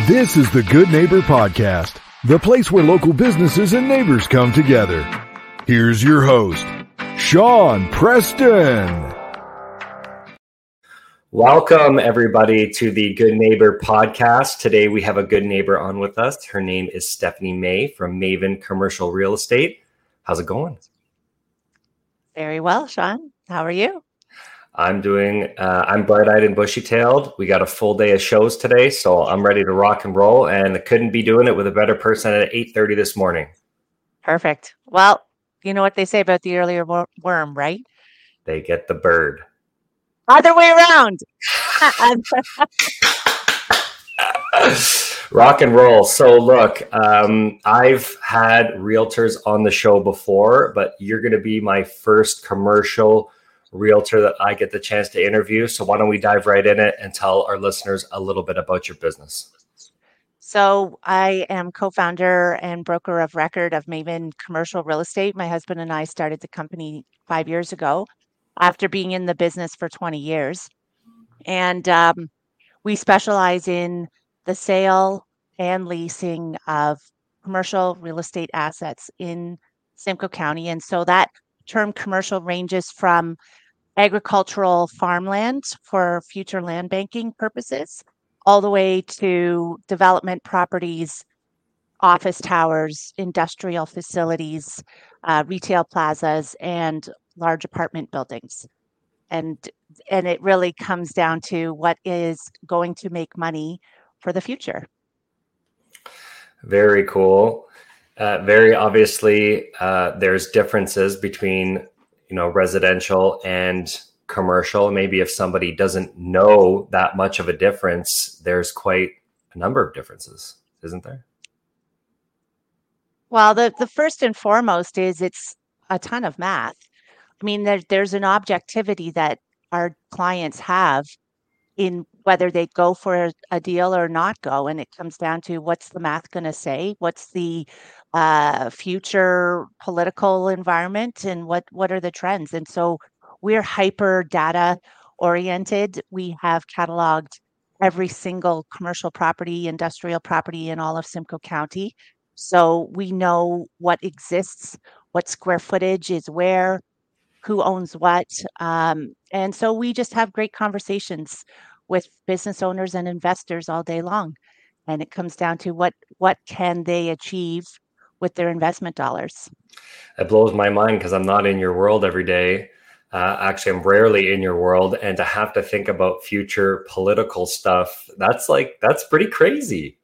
This is the Good Neighbor Podcast, the place where local businesses and neighbors come together. Here's your host, Sean Preston. Welcome, everybody, to the Good Neighbor Podcast. Today, we have a good neighbor on with us. Her name is Stephanie May from Maven Commercial Real Estate. How's it going? Very well, Sean. How are you? I'm bright-eyed and bushy-tailed. We got a full day of shows today, so I'm ready to rock and roll, and I couldn't be doing it with a better person at 8:30 this morning. Perfect. Well, you know what they say about the earlier worm, right? They get the bird. Other way around. Rock and roll. So look, I've had realtors on the show before, but you're going to be my first commercial realtor that I get the chance to interview. So why don't we dive right in it and tell our listeners a little bit about your business? So I am co-founder and broker of record of Maven Commercial Real Estate. My husband and I started the company 5 years ago after being in the business for 20 years. And we specialize in the sale and leasing of commercial real estate assets in Simcoe County. And so that term commercial ranges from agricultural farmland for future land banking purposes, all the way to development properties, office towers, industrial facilities, retail plazas, and large apartment buildings. And it really comes down to what is going to make money for the future. Very cool. Very obviously, there's differences between residential and commercial. Maybe if somebody doesn't know that much of a difference, there's quite a number of differences, isn't there? Well, the first and foremost is it's a ton of math. I mean, there's an objectivity that our clients have in whether they go for a deal or not go. And it comes down to what's the math going to say? What's the future political environment, and what are the trends? And so we're hyper data oriented. We have cataloged every single commercial property, industrial property in all of Simcoe County. So we know what exists, what square footage is where, who owns what. And so we just have great conversations with business owners and investors all day long. And it comes down to what can they achieve with their investment dollars. It blows my mind because I'm not in your world every day. Actually, I'm rarely in your world. And to have to think about future political stuff, that's pretty crazy.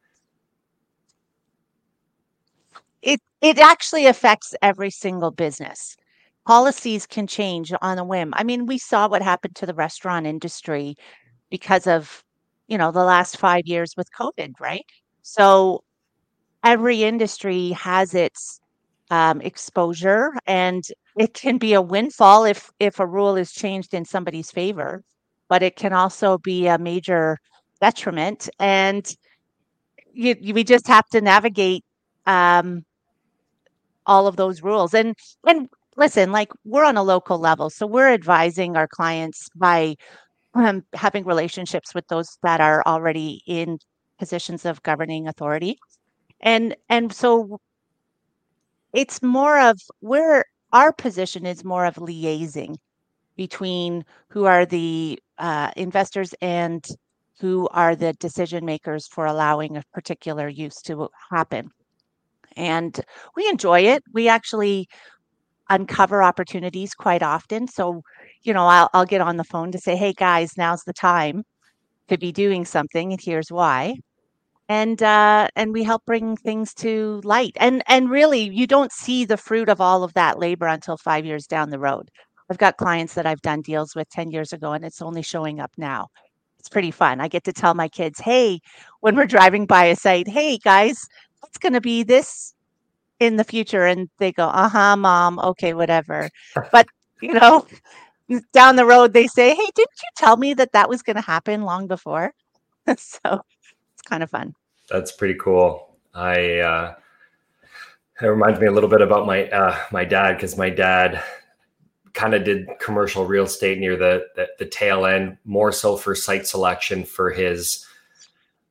It actually affects every single business. Policies can change on a whim. I mean, we saw what happened to the restaurant industry because of, the last 5 years with COVID, right? So every industry has its exposure, and it can be a windfall if a rule is changed in somebody's favor, but it can also be a major detriment. And we just have to navigate all of those rules. And listen, like, we're on a local level, so we're advising our clients by having relationships with those that are already in positions of governing authority. And so it's more of where our position is more of liaising between who are the investors and who are the decision makers for allowing a particular use to happen. And we enjoy it. We actually uncover opportunities quite often. So, I'll get on the phone to say, hey guys, now's the time to be doing something, and here's why. And we help bring things to light. And really, you don't see the fruit of all of that labor until 5 years down the road. I've got clients that I've done deals with 10 years ago, and it's only showing up now. It's pretty fun. I get to tell my kids, hey, when we're driving by a site, hey guys, what's going to be this in the future? And they go, mom, okay, whatever. But down the road they say, hey, didn't you tell me that was going to happen long before? So it's kind of fun. That's pretty cool. It reminds me a little bit about my dad, because my dad kind of did commercial real estate near the tail end, more so for site selection for his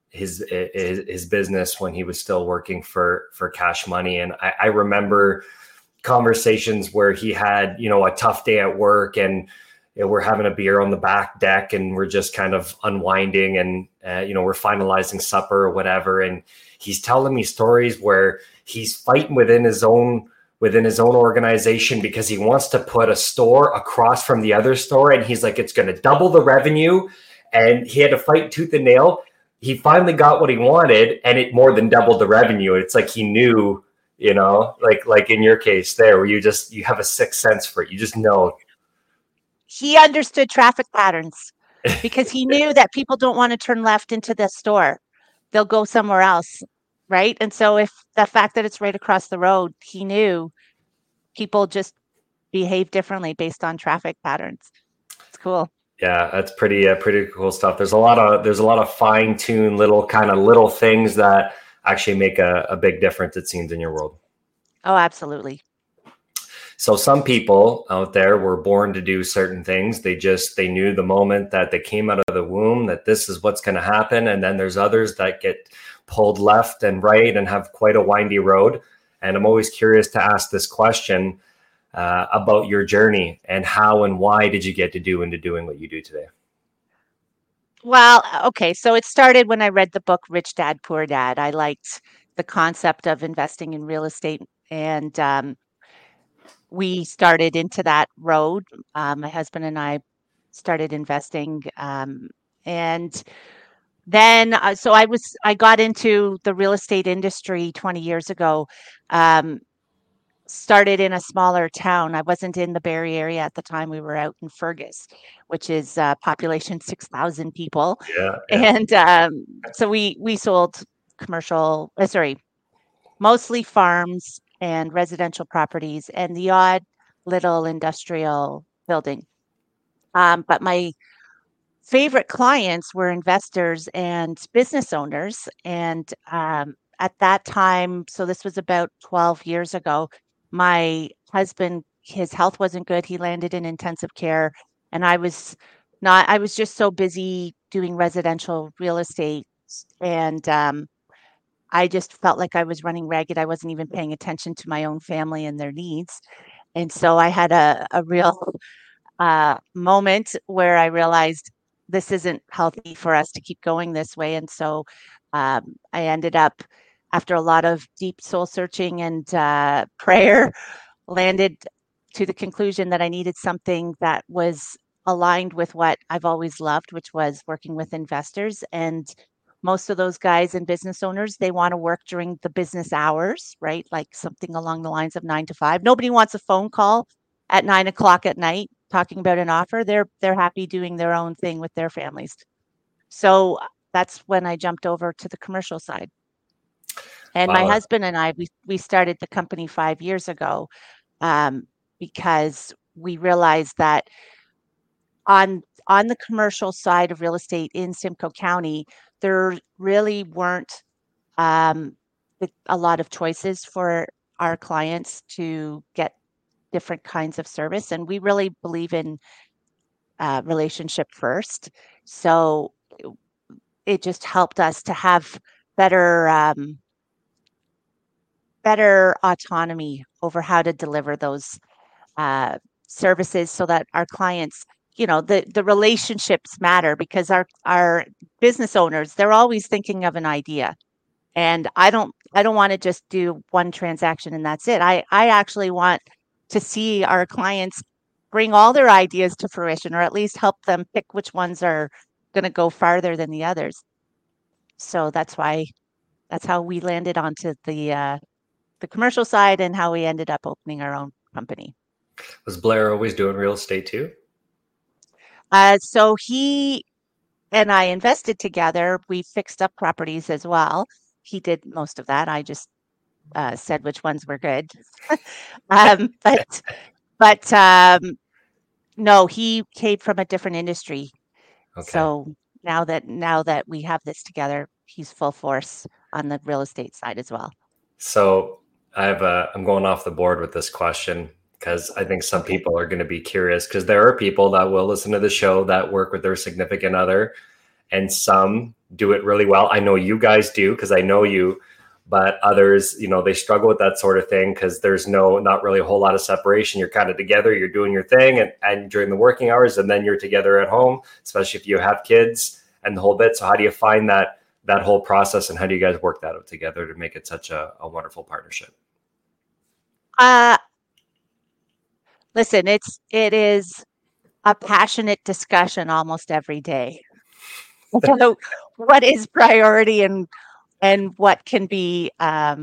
his business when he was still working for Cash Money. And I remember conversations where he had, a tough day at work, and we're having a beer on the back deck, and we're just kind of unwinding, and we're finalizing supper or whatever. And he's telling me stories where he's fighting within his own organization because he wants to put a store across from the other store, and he's like, it's going to double the revenue, and he had to fight tooth and nail. He finally got what he wanted, and it more than doubled the revenue. It's like he knew, like in your case there, where you have a sixth sense for it. You just know. He understood traffic patterns because he knew that people don't want to turn left into the store. They'll go somewhere else, right? And so if the fact that it's right across the road, he knew people just behave differently based on traffic patterns. It's cool. Yeah, that's pretty cool stuff. There's a lot of fine-tuned little things that actually make a big difference, it seems, in your world. Oh, absolutely. So some people out there were born to do certain things. They knew the moment that they came out of the womb that this is what's going to happen. And then there's others that get pulled left and right and have quite a windy road. And I'm always curious to ask this question about your journey and how and why did you get into doing what you do today? Well, okay. So it started when I read the book, Rich Dad, Poor Dad. I liked the concept of investing in real estate, and we started into that road. My husband and I started investing, and then so I got into the real estate industry 20 years ago. Started in a smaller town. I wasn't in the Barrie area at the time. We were out in Fergus, which is population 6,000 people. Yeah. And so we sold mostly farms and residential properties and the odd little industrial building. But my favorite clients were investors and business owners. And at that time, so this was about 12 years ago, my husband, his health wasn't good. He landed in intensive care, and I was just so busy doing residential real estate, and I just felt like I was running ragged. I wasn't even paying attention to my own family and their needs. And so I had a real moment where I realized this isn't healthy for us to keep going this way. And so I ended up, after a lot of deep soul searching and prayer, landed to the conclusion that I needed something that was aligned with what I've always loved, which was working with investors. And most of those guys and business owners, they want to work during the business hours, right? Like something along the lines of 9 to 5. Nobody wants a phone call at 9 o'clock at night talking about an offer. They're happy doing their own thing with their families. So that's when I jumped over to the commercial side. And my husband and I, we started the company 5 years ago because we realized that on the commercial side of real estate in Simcoe County, there really weren't a lot of choices for our clients to get different kinds of service. And we really believe in relationship first. So it just helped us to have better autonomy over how to deliver those services so that our clients, the relationships matter, because our business owners, they're always thinking of an idea. And I don't want to just do one transaction and that's it. I actually want to see our clients bring all their ideas to fruition, or at least help them pick which ones are going to go farther than the others. So that's how we landed onto the commercial side and how we ended up opening our own company. Was Blair always doing real estate too? So he and I invested together. We fixed up properties as well. He did most of that. I just said which ones were good. But no, he came from a different industry. Okay. So now that we have this together, he's full force on the real estate side as well. So I'm going off the board with this question because I think some people are going to be curious, because there are people that will listen to the show that work with their significant other, and some do it really well. I know you guys do because I know you, but others, they struggle with that sort of thing because there's not really a whole lot of separation. You're kind of together, you're doing your thing and during the working hours, and then you're together at home, especially if you have kids and the whole bit. So how do you find that whole process, and how do you guys work that out together to make it such a wonderful partnership? Listen, it is a passionate discussion almost every day. So what is priority and what can be,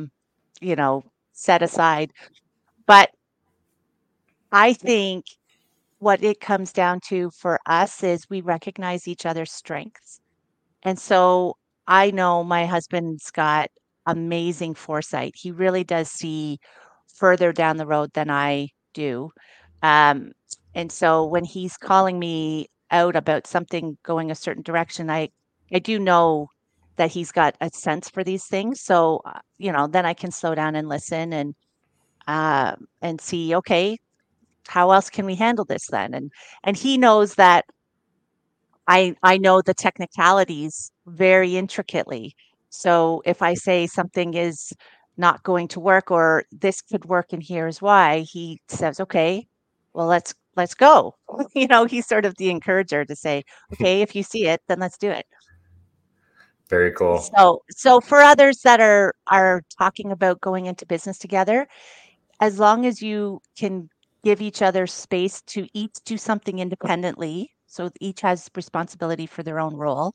set aside. But I think what it comes down to for us is we recognize each other's strengths. And so I know my husband's got amazing foresight. He really does see further down the road than I do. And so when he's calling me out about something going a certain direction, I do know that he's got a sense for these things. So, then I can slow down and listen and see, okay, how else can we handle this then? And he knows that I know the technicalities very intricately. So if I say something is not going to work or this could work and here's why, he says, okay, well, let's go. He's sort of the encourager to say, okay, if you see it, then let's do it. Very cool. So for others that are talking about going into business together, as long as you can give each other space to each do something independently, so each has responsibility for their own role,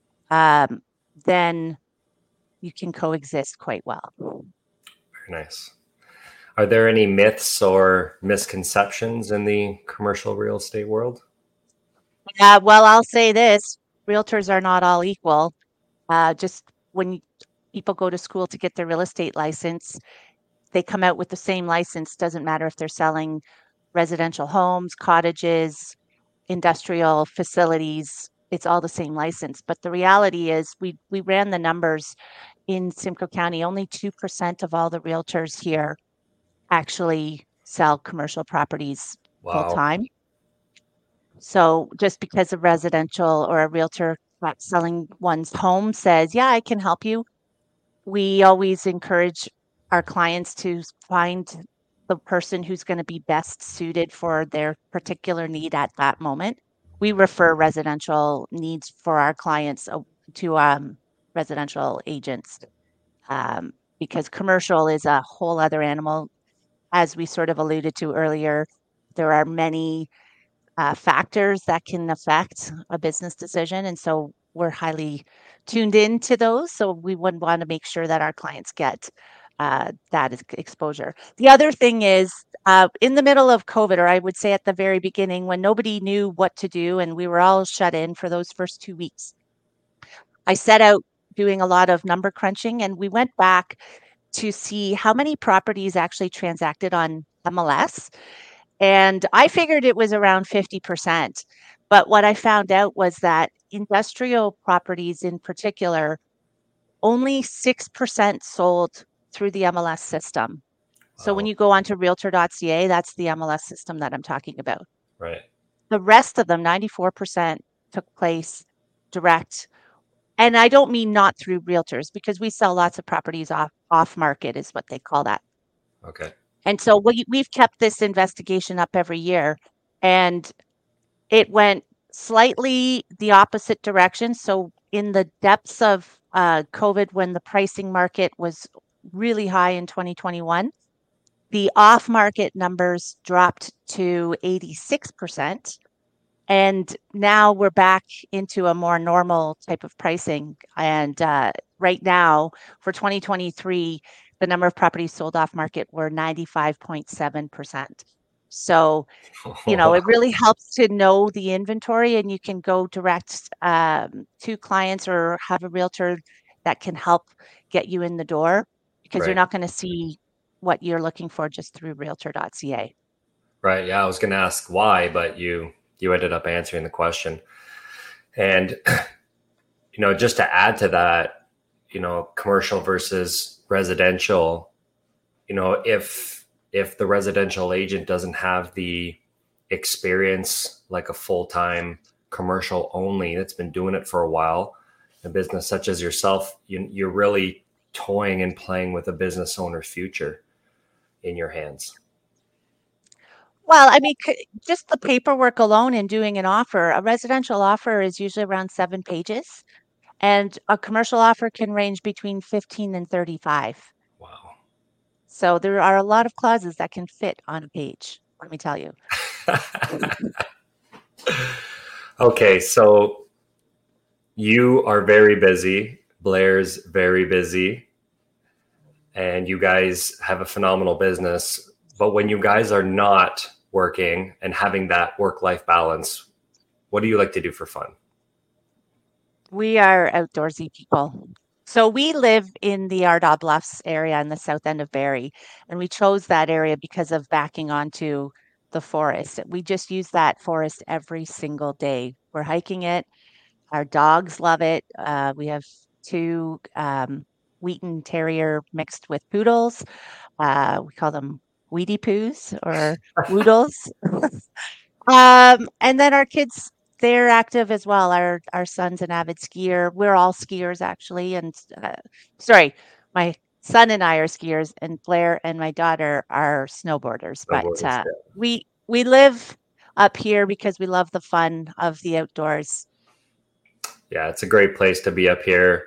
then you can coexist quite well. Very nice. Are there any myths or misconceptions in the commercial real estate world? Well, I'll say this: realtors are not all equal. Just when people go to school to get their real estate license, they come out with the same license. Doesn't matter if they're selling residential homes, cottages, industrial facilities. It's all the same license. But the reality is we ran the numbers in Simcoe County. Only 2% of all the realtors here actually sell commercial properties full time. So just because a residential or a realtor selling one's home says, yeah, I can help you, we always encourage our clients to find the person who's going to be best suited for their particular need at that moment. We refer residential needs for our clients to residential agents because commercial is a whole other animal. As we sort of alluded to earlier, there are many factors that can affect a business decision. And so we're highly tuned into those. So we would want to make sure that our clients get that exposure. The other thing is in the middle of COVID, or I would say at the very beginning, when nobody knew what to do and we were all shut in for those first 2 weeks, I set out doing a lot of number crunching, and we went back to see how many properties actually transacted on MLS. And I figured it was around 50%. But what I found out was that industrial properties in particular, only 6% sold through the MLS system. So when you go onto realtor.ca, that's the MLS system that I'm talking about. Right. The rest of them, 94%, took place direct. And I don't mean not through realtors, because we sell lots of properties off market is what they call that. Okay. And so we've kept this investigation up every year, and it went slightly the opposite direction. So in the depths of COVID, when the pricing market was really high in 2021, the off-market numbers dropped to 86%. And now we're back into a more normal type of pricing. And right now for 2023, the number of properties sold off market were 95.7%. So, it really helps to know the inventory, and you can go direct to clients or have a realtor that can help get you in the door, because you're not going to see what you're looking for just through realtor.ca. Right. Yeah. I was going to ask why, but you ended up answering the question. And, just to add to that, commercial versus residential, if the residential agent doesn't have the experience like a full-time commercial only, that's been doing it for a while, a business such as yourself, you're really toying and playing with a business owner's future in your hands. Well, I mean, just the paperwork alone in doing an offer, a residential offer is usually around 7 pages, and a commercial offer can range between 15 and 35. Wow. So there are a lot of clauses that can fit on a page, let me tell you. Okay, so you are very busy. Blair's very busy. And you guys have a phenomenal business. But when you guys are not working and having that work-life balance, what do you like to do for fun? We are outdoorsy people. So we live in the Ardagh Bluffs area in the south end of Barrie, and we chose that area because of backing onto the forest. We just use that forest every single day. We're hiking it. Our dogs love it. We have two Wheaton Terrier mixed with poodles. We call them Weedy Poos or Woodles. And then our kids, they're active as well. Our son's an avid skier. We're all skiers actually. And sorry, my son and I are skiers, and Blair and my daughter are snowboarders. But Yeah. we live up here because we love the fun of the outdoors. Yeah, it's a great place to be up here.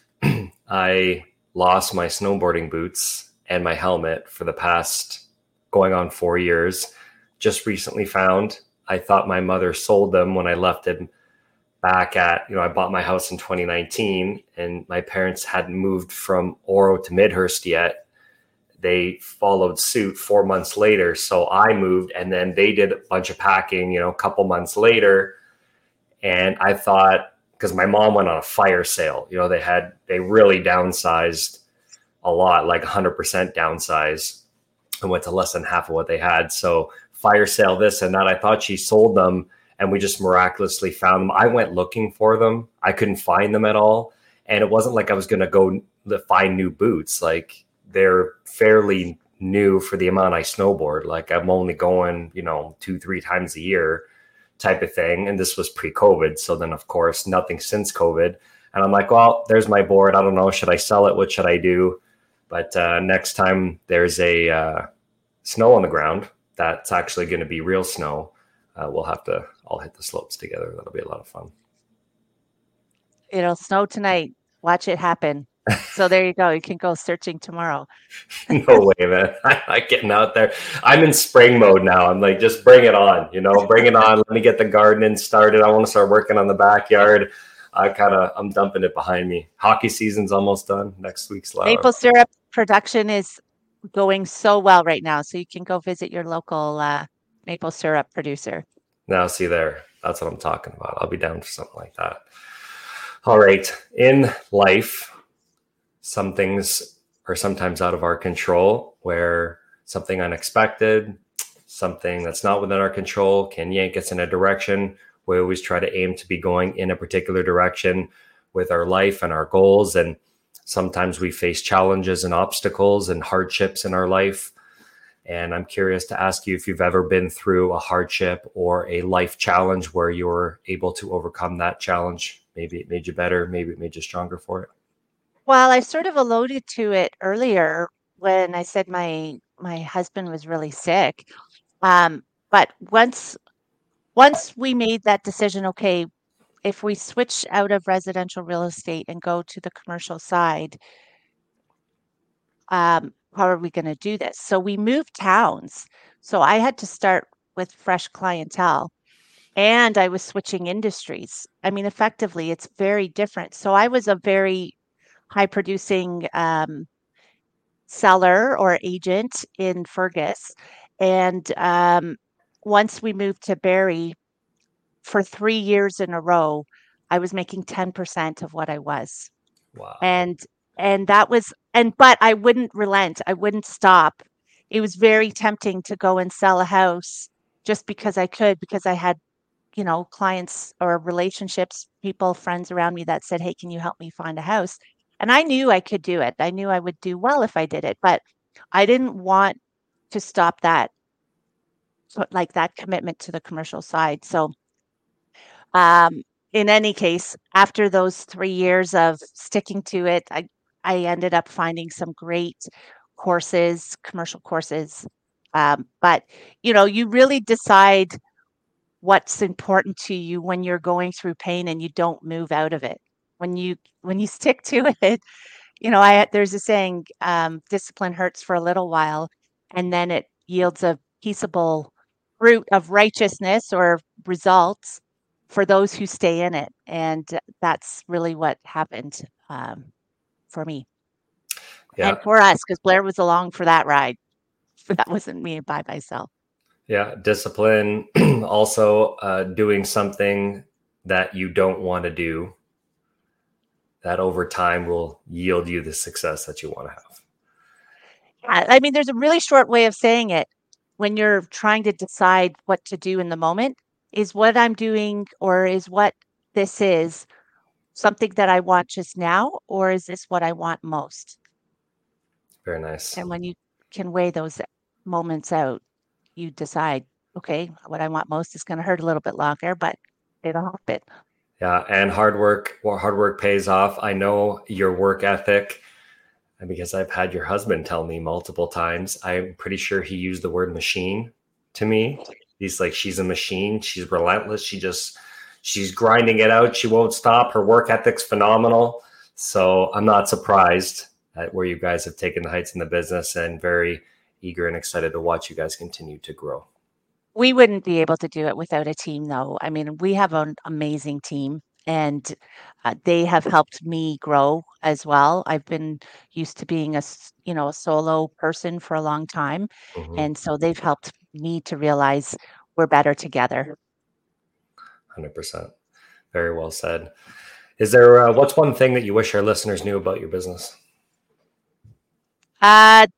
I lost my snowboarding boots and my helmet for the past going on 4 years. Just recently found. I thought my mother sold them when I left it back at, I bought my house in 2019, and my parents hadn't moved from Oro to Midhurst yet. They followed suit 4 months later. So I moved, and then they did a bunch of packing, a couple months later. And I thought, because my mom went on a fire sale, they really downsized a lot, like 100% downsize, and went to less than half of what they had. So fire sale, this and that. I thought she sold them, and we just miraculously found them. I went looking for them. I couldn't find them at all. And it wasn't like I was going to go find new boots. Like, they're fairly new for the amount I snowboard. Like, I'm only going, 2-3 times a year type of thing. And this was pre-COVID. So then, of course, nothing since COVID. And I'm like, well, there's my board. I don't know. Should I sell it? What should I do? But next time there's a snow on the ground, that's actually going to be real snow. We'll have to all hit the slopes together. That'll be a lot of fun. It'll snow tonight. Watch it happen. So there you go. You can go searching tomorrow. No way, man. I'm not getting out there. I'm in spring mode now. I'm like, just bring it on, bring it on. Let me get the gardening started. I want to start working on the backyard. I'm dumping it behind me. Hockey season's almost done. Next week's live. Maple syrup production is going so well right now. So you can go visit your local maple syrup producer. Now, see there. That's what I'm talking about. I'll be down for something like that. All right. In life, some things are sometimes out of our control, where something unexpected, something that's not within our control can yank us in a direction. We always try to aim to be going in a particular direction with our life and our goals. And sometimes we face challenges and obstacles and hardships in our life. And I'm curious to ask you if you've ever been through a hardship or a life challenge where you were able to overcome that challenge. Maybe it made you better. Maybe it made you stronger for it. Well, I sort of alluded to it earlier when I said my husband was really sick. But once we made that decision, okay, if we switch out of residential real estate and go to the commercial side, how are we going to do this? So we moved towns. So I had to start with fresh clientele, and I was switching industries. I mean, effectively, it's very different. So I was a very high producing seller or agent in Fergus. And once we moved to Barrie, for 3 years in a row, I was making 10% of what I was. Wow. And that was, but I wouldn't relent. I wouldn't stop. It was very tempting to go and sell a house just because I could, because I had, clients or relationships, people, friends around me that said, hey, can you help me find a house? And I knew I could do it. I knew I would do well if I did it, but I didn't want to stop that, like that commitment to the commercial side. So In any case, after those 3 years of sticking to it, I ended up finding some great courses, commercial courses. But you really decide what's important to you when you're going through pain and you don't move out of it. When you stick to it, there's a saying, discipline hurts for a little while, and then it yields a peaceable fruit of righteousness or results for those who stay in it. And that's really what happened for me and for us, because Blair was along for that ride. That wasn't me by myself. Yeah. Discipline, also doing something that you don't want to do, that over time will yield you the success that you want to have. Yeah, I mean, there's a really short way of saying it. When you're trying to decide what to do in the moment, is what I'm doing, or is what this is something that I want just now, or is this what I want most? Very nice. And when you can weigh those moments out, you decide, okay, what I want most is going to hurt a little bit longer, but it'll happen. Yeah, and hard work pays off. I know your work ethic, because I've had your husband tell me multiple times. I'm pretty sure he used the word machine to me. He's like, she's a machine. She's relentless. She's grinding it out. She won't stop. Her work ethic's phenomenal. So I'm not surprised at where you guys have taken the heights in the business, and very eager and excited to watch you guys continue to grow. We wouldn't be able to do it without a team, though. I mean, we have an amazing team, and they have helped me grow as well. I've been used to being a solo person for a long time. Mm-hmm. And so they've helped me to realize we're better together. 100%. Very well said. Is there, what's one thing that you wish our listeners knew about your business? I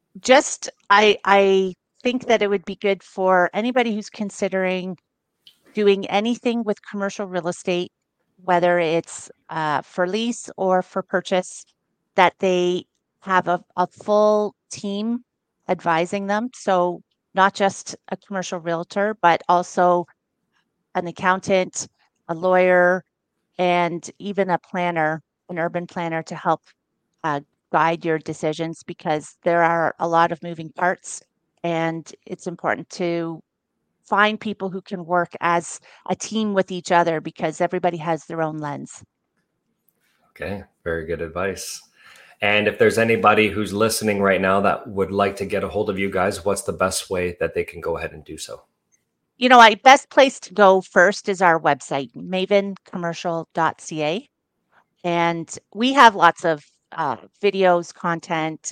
think that it would be good for anybody who's considering doing anything with commercial real estate, whether it's for lease or for purchase, that they have a full team advising them. So not just a commercial realtor, but also an accountant, a lawyer, and even a planner, an urban planner, to help guide your decisions, because there are a lot of moving parts, and it's important to find people who can work as a team with each other, because everybody has their own lens. Okay, very good advice. And if there's anybody who's listening right now that would like to get a hold of you guys, what's the best way that they can go ahead and do so? Best place to go first is our website, mavencommercial.ca. And we have lots of videos, content,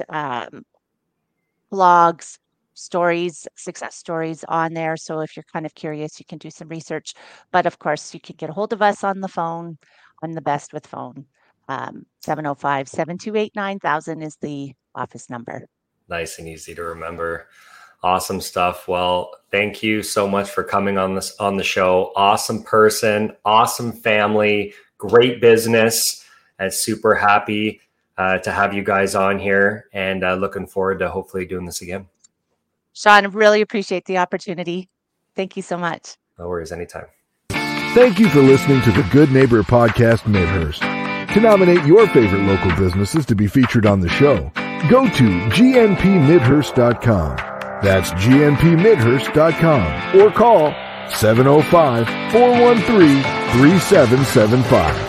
blogs, stories, success stories on there. So if you're kind of curious, you can do some research. But of course, you can get a hold of us on the phone. I'm the best with phone. 705-728-9000 is the office number. Nice and easy to remember. Awesome stuff. Well, thank you so much for coming on the show. Awesome person, awesome family, great business, and super happy to have you guys on here, and looking forward to hopefully doing this again. Sean, I really appreciate the opportunity. Thank you so much. No worries, anytime. Thank you for listening to the Good Neighbor Podcast Midhurst. To nominate your favorite local businesses to be featured on the show, go to gnpmidhurst.com. That's gnpmidhurst.com, or call 705-413-3775.